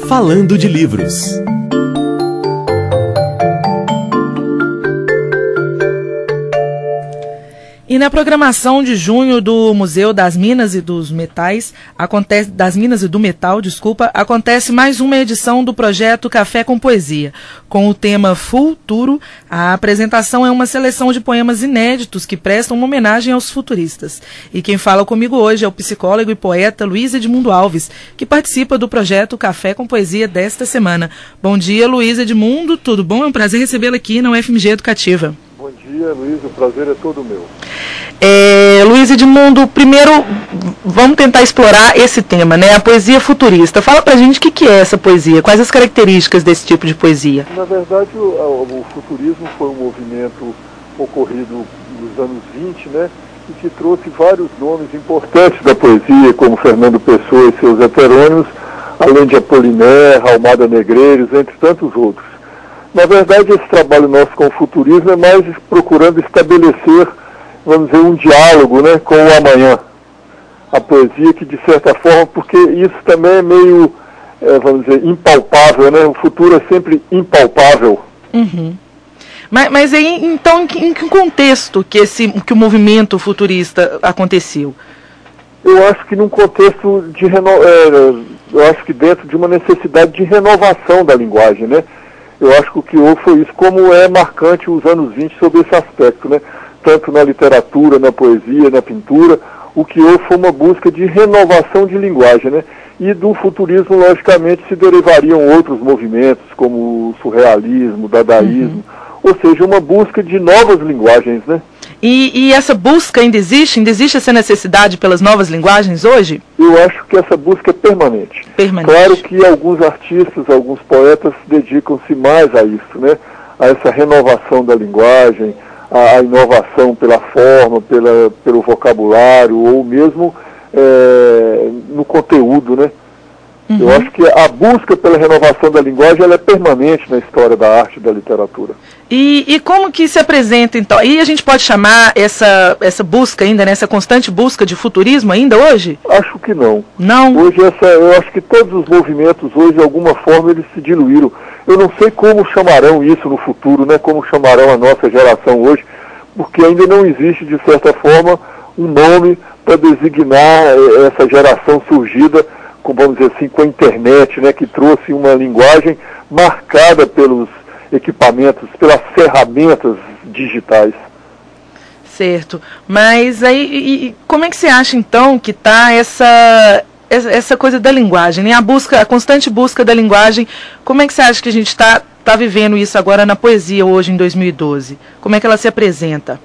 Falando de Livros. E na programação de junho do Museu das Minas e dos Metais, acontece mais uma edição do projeto Café com Poesia. Com o tema Futuro, a apresentação é uma seleção de poemas inéditos que prestam uma homenagem aos futuristas. E quem fala comigo hoje é o psicólogo e poeta Luiz Edmundo Alves, que participa do projeto Café com Poesia desta semana. Bom dia, Luiz Edmundo, tudo bom? É um prazer recebê-lo aqui na UFMG Educativa. Bom dia, Luiz, o prazer é todo meu. Luiz Edmundo, primeiro vamos tentar explorar esse tema, né? A poesia futurista. Fala pra gente o que é essa poesia, quais as características desse tipo de poesia? Na verdade, o futurismo foi um movimento ocorrido nos anos 20, né? E que trouxe vários nomes importantes da poesia, como Fernando Pessoa e seus heterônimos, além de Apollinaire, Almada Negreiros, entre tantos outros. Na verdade, esse trabalho nosso com o futurismo é mais procurando estabelecer, vamos dizer, um diálogo, né, com o amanhã. A poesia que, de certa forma, porque isso também é meio, vamos dizer, impalpável, né? O futuro é sempre impalpável. Uhum. Mas aí, então, em que contexto que o movimento futurista aconteceu? Eu acho que num contexto de eu acho que dentro de uma necessidade de renovação da linguagem, né? Eu acho que o que houve foi isso, como é marcante os anos 20 sobre esse aspecto, né? Tanto na literatura, na poesia, na pintura, o que houve foi uma busca de renovação de linguagem, né? E do futurismo, logicamente, se derivariam outros movimentos, como o surrealismo, o dadaísmo, ou seja, uma busca de novas linguagens, né? E essa busca ainda existe? Ainda existe essa necessidade pelas novas linguagens hoje? Eu acho que essa busca é permanente. Claro que alguns artistas, alguns poetas dedicam-se mais a isso, né? A essa renovação da linguagem, a inovação pela forma, pelo vocabulário, ou mesmo no conteúdo, né? Uhum. Eu acho que a busca pela renovação da linguagem ela é permanente na história da arte e da literatura. E como que se apresenta, então? E a gente pode chamar essa busca ainda, né, essa constante busca de futurismo ainda hoje? Acho que não. Não? Hoje eu acho que todos os movimentos hoje, de alguma forma, eles se diluíram. Eu não sei como chamarão isso no futuro, né? Como chamarão a nossa geração hoje, porque ainda não existe, de certa forma, um nome para designar essa geração surgida, vamos dizer assim, com a internet, né, que trouxe uma linguagem marcada pelos equipamentos, pelas ferramentas digitais. Certo. Mas aí, como é que você acha, então, que está essa coisa da linguagem, né? A constante busca da linguagem, como é que você acha que a gente está vivendo isso agora na poesia hoje, em 2012? Como é que ela se apresenta?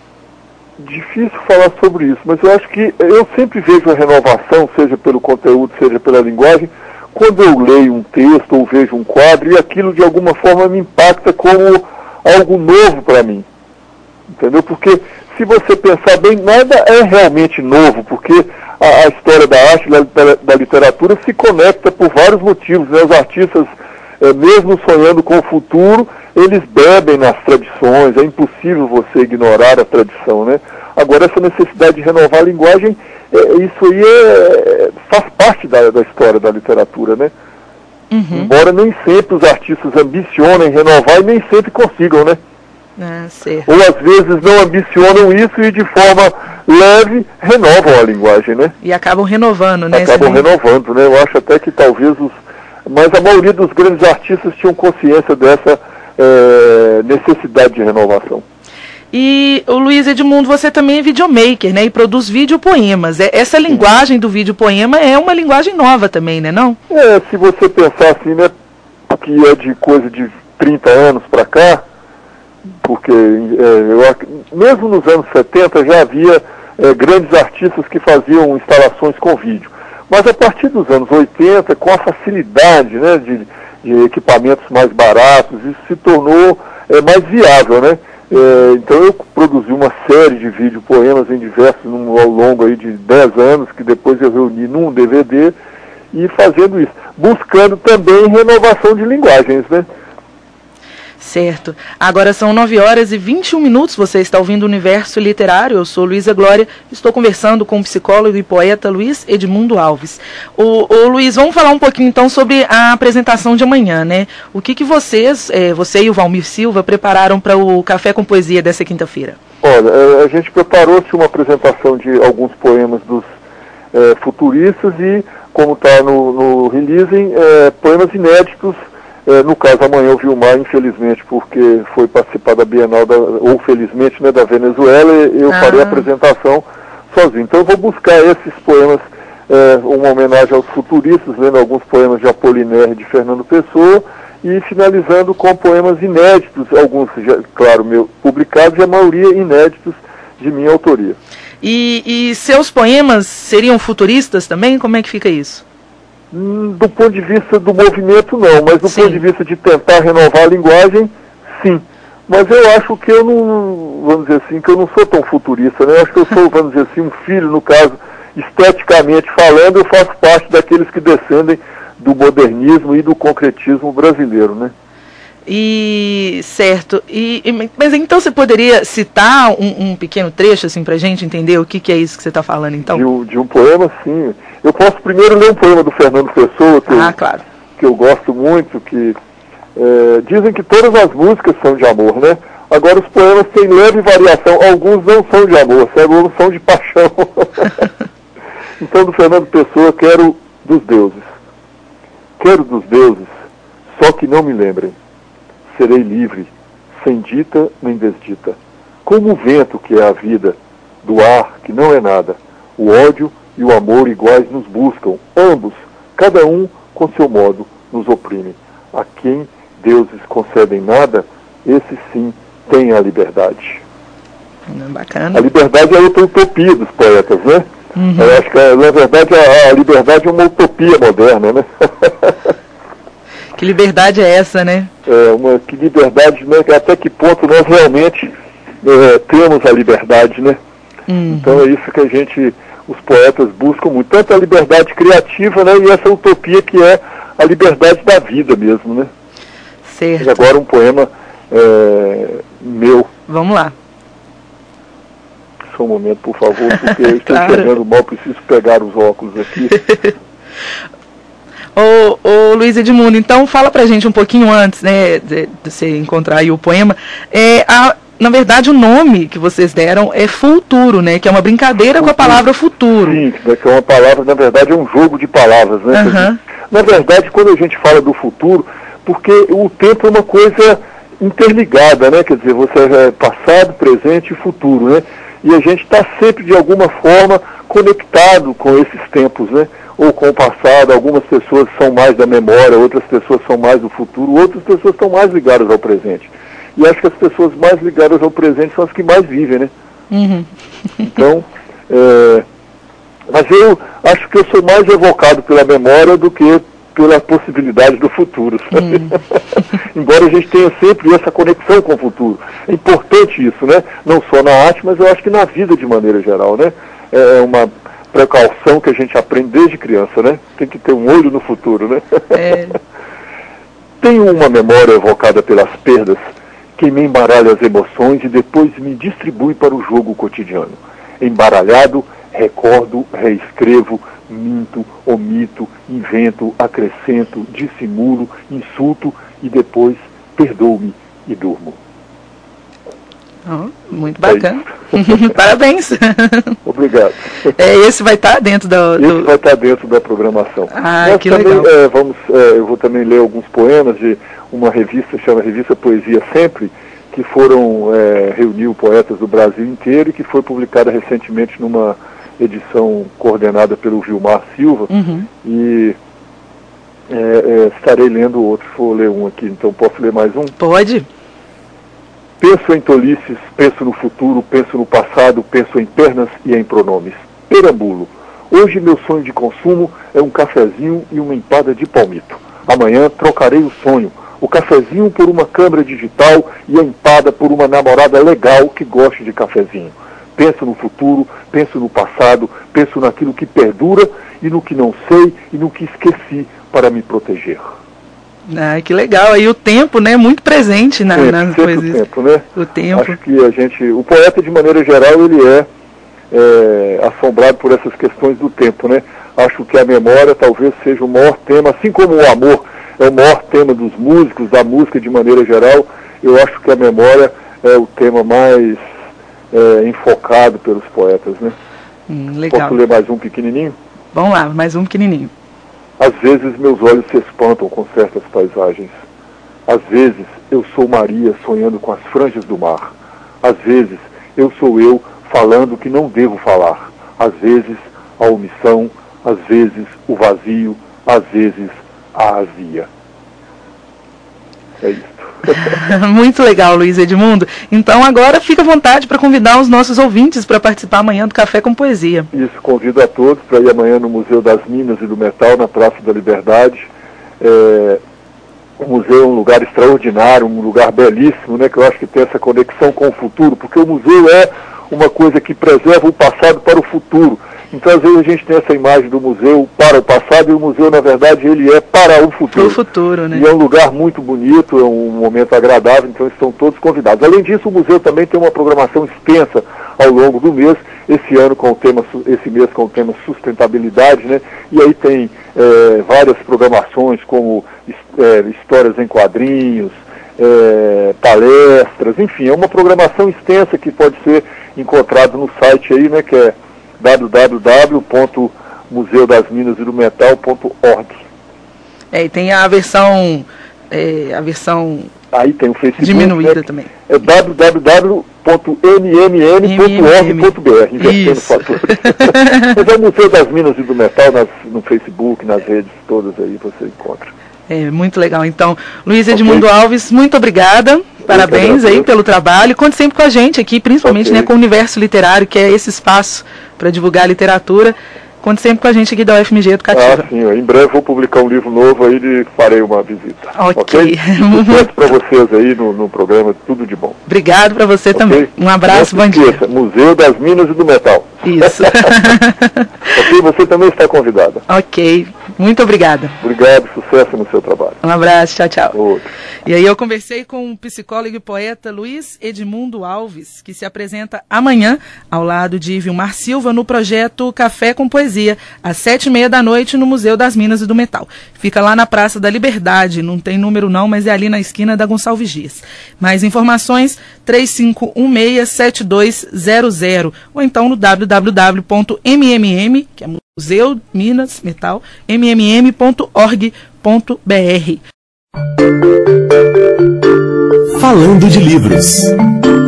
Difícil falar sobre isso, mas eu acho que eu sempre vejo a renovação, seja pelo conteúdo, seja pela linguagem, quando eu leio um texto ou vejo um quadro e aquilo de alguma forma me impacta como algo novo para mim. Entendeu? Porque se você pensar bem, nada é realmente novo, porque a história da arte e da literatura se conecta por vários motivos, né? Os artistas, mesmo sonhando com o futuro, eles bebem nas tradições, é impossível você ignorar a tradição, né? Agora, essa necessidade de renovar a linguagem, isso aí faz parte da história da literatura, né? Uhum. Embora nem sempre os artistas ambicionem renovar e nem sempre consigam, né? Certo. Ou às vezes não ambicionam isso e de forma leve renovam a linguagem, né? E acabam renovando, né? Acabam renovando, né? Eu acho até que talvez mas a maioria dos grandes artistas tinham consciência dessa necessidade de renovação. E o Luiz Edmundo, você também é videomaker, né? E produz videopoemas. Essa linguagem do videopoema é uma linguagem nova também, né, não? Se você pensar assim, né? Que é de coisa de 30 anos para cá, porque mesmo nos anos 70 já havia grandes artistas que faziam instalações com vídeo. Mas a partir dos anos 80, com a facilidade, né, de equipamentos mais baratos, isso se tornou mais viável, né? Então eu produzi uma série de videopoemas em diversos, ao longo aí de 10 anos, que depois eu reuni num DVD, e fazendo isso, buscando também renovação de linguagens, né? Certo. Agora são 9h21. Você está ouvindo o Universo Literário. Eu sou Luísa Glória. Estou conversando com o psicólogo e poeta Luiz Edmundo Alves. Ô Luiz, vamos falar um pouquinho então sobre a apresentação de amanhã, né? O que vocês, você e o Valmir Silva, prepararam para o Café com Poesia dessa quinta-feira? Olha, a gente preparou-se uma apresentação de alguns poemas dos futuristas e, como está no releasing, poemas inéditos. No caso, amanhã o Vilmar, infelizmente, porque foi participar da Bienal, ou felizmente, né, da Venezuela, eu farei a apresentação sozinho. Então eu vou buscar esses poemas, uma homenagem aos futuristas, lendo alguns poemas de Apollinaire e de Fernando Pessoa, e finalizando com poemas inéditos, alguns, já, claro, publicados, e a maioria inéditos de minha autoria. E seus poemas seriam futuristas também? Como é que fica isso? Do ponto de vista do movimento, não, mas do ponto de vista de tentar renovar a linguagem, sim. Mas eu acho que eu não, vamos dizer assim, que eu não sou tão futurista, né? Eu acho que eu sou, vamos dizer assim, um filho, no caso, esteticamente falando, eu faço parte daqueles que descendem do modernismo e do concretismo brasileiro, né? Certo. Mas então você poderia citar um pequeno trecho, assim, pra gente entender o que é isso que você está falando, então? De um poema, sim. Eu posso primeiro ler um poema do Fernando Pessoa, claro, que eu gosto muito, que dizem que todas as músicas são de amor, né? Agora os poemas têm leve variação, alguns não são de amor, alguns são de paixão. Então, do Fernando Pessoa, quero dos deuses. Quero dos deuses, só que não me lembrem. Serei livre, sem dita nem desdita. Como o vento que é a vida, do ar que não é nada, o ódio e o amor iguais nos buscam, ambos, cada um com seu modo, nos oprime. A quem deuses concedem nada, esse sim tem a liberdade. Bacana. A liberdade é outra utopia dos poetas, né? Uhum. Eu acho que, na verdade, a liberdade é uma utopia moderna, né? Que liberdade é essa, né? Que liberdade, né? Até que ponto nós realmente temos a liberdade, né? Uhum. Então é isso que os poetas buscam muito, tanto a liberdade criativa, né? E essa utopia que é a liberdade da vida mesmo, né? Certo. E agora um poema meu. Vamos lá. Só um momento, por favor, porque eu estou enxergando mal, preciso pegar os óculos aqui. Ô Luiz Edmundo, então fala pra gente um pouquinho antes, né, de você encontrar aí o poema. Na verdade, o nome que vocês deram é Futuro, né, que é uma brincadeira futuro. Com a palavra futuro. Sim, que é uma palavra, na verdade, é um jogo de palavras, né? Uhum. Na verdade, quando a gente fala do futuro, porque o tempo é uma coisa interligada, né? Quer dizer, você é passado, presente e futuro, né? E a gente está sempre, de alguma forma, conectado com esses tempos, né? Ou com o passado. Algumas pessoas são mais da memória, outras pessoas são mais do futuro, outras pessoas estão mais ligadas ao presente. E acho que as pessoas mais ligadas ao presente são as que mais vivem, né? Uhum. Então, mas eu acho que eu sou mais evocado pela memória do que pela possibilidade do futuro. Embora a gente tenha sempre essa conexão com o futuro. É importante isso, né? Não só na arte, mas eu acho que na vida de maneira geral, né? É uma precaução que a gente aprende desde criança, né? Tem que ter um olho no futuro, né? Tenho uma memória evocada pelas perdas que me embaralha as emoções e depois me distribui para o jogo cotidiano. Embaralhado, recordo, reescrevo, minto, omito, invento, acrescento, dissimulo, insulto e depois perdoo-me e durmo. Muito bacana. Parabéns. Obrigado. Esse vai estar dentro Esse vai estar dentro da programação. Nós que também, legal. Eu vou também ler alguns poemas de uma revista, chama Revista Poesia Sempre, que reuniu poetas do Brasil inteiro e que foi publicada recentemente numa edição coordenada pelo Vilmar Silva. Uhum. E estarei lendo outro, vou ler um aqui, então posso ler mais um? Pode. Penso em tolices, penso no futuro, penso no passado, penso em pernas e em pronomes. Perambulo. Hoje meu sonho de consumo é um cafezinho e uma empada de palmito. Amanhã trocarei o sonho, o cafezinho por uma câmera digital e a empada por uma namorada legal que goste de cafezinho. Penso no futuro, penso no passado, penso naquilo que perdura e no que não sei e no que esqueci para me proteger. Ah, que legal. Aí o tempo, né, muito presente nas poesias. O tempo, né? O tempo. Acho que o poeta, de maneira geral, ele é assombrado por essas questões do tempo, né? Acho que a memória talvez seja o maior tema, assim como o amor é o maior tema dos músicos, da música de maneira geral. Eu acho que a memória é o tema mais enfocado pelos poetas, né? Legal. Posso ler mais um pequenininho? Vamos lá, mais um pequenininho. Às vezes meus olhos se espantam com certas paisagens. Às vezes eu sou Maria sonhando com as franjas do mar. Às vezes eu sou eu falando que não devo falar. Às vezes a omissão, às vezes o vazio, às vezes a azia. É isso. Muito legal, Luiz Edmundo. Então agora fica à vontade para convidar os nossos ouvintes para participar amanhã do Café com Poesia. Isso, convido a todos para ir amanhã no Museu das Minas e do Metal, na Praça da Liberdade. O museu é um lugar extraordinário, um lugar belíssimo, né, que eu acho que tem essa conexão com o futuro, porque o museu é uma coisa que preserva o passado para o futuro. Então, às vezes, a gente tem essa imagem do museu para o passado, e o museu, na verdade, ele é para o futuro. Para o futuro, né? E é um lugar muito bonito, é um momento agradável, então estão todos convidados. Além disso, o museu também tem uma programação extensa ao longo do mês, esse mês com o tema sustentabilidade, né? E aí tem várias programações, como histórias em quadrinhos, palestras, enfim, é uma programação extensa que pode ser encontrada no site aí, né, que é www.museudasminasidometal.org. E tem a versão aí tem o Facebook diminuída, né, também. É www.mmm.org.br, invertendo fatores. Mas é o Museu das Minas e do Metal no Facebook, nas redes todas aí você encontra. Muito legal. Então, Luiz Edmundo Alves, muito obrigada. Parabéns aí pelo trabalho. Conte sempre com a gente aqui, principalmente, né, com o Universo Literário, que é esse espaço para divulgar a literatura. Conte sempre com a gente aqui da UFMG Educativa. Sim, em breve vou publicar um livro novo aí e farei uma visita. Ok. Sucesso para vocês aí no programa, tudo de bom. Obrigado para você também. Um abraço, bom dia. Museu das Minas e do Metal. Isso. Ok, você também está convidada. Ok, muito obrigada. Obrigado, sucesso no seu trabalho. Um abraço, tchau, tchau. Outro. E aí eu conversei com o psicólogo e poeta Luiz Edmundo Alves, que se apresenta amanhã ao lado de Vilmar Silva no projeto Café com Poesia, às 19h30 no Museu das Minas e do Metal. Fica lá na Praça da Liberdade, não tem número não, mas é ali na esquina da Gonçalves Dias. Mais informações, 3516-7200, ou então no www.mmm, que é Museu Minas Metal, mmm.org.br. Falando de livros.